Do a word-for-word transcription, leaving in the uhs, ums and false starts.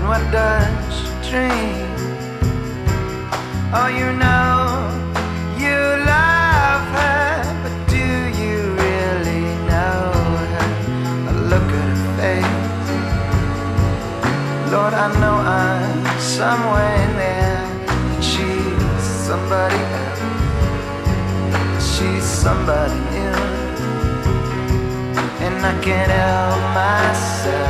what does she dream? Oh, you know you love her, but do you really know her? I look at her face. Lord, I know I'm somewhere in there, but she's somebody else. She's somebody new, and I can't help myself.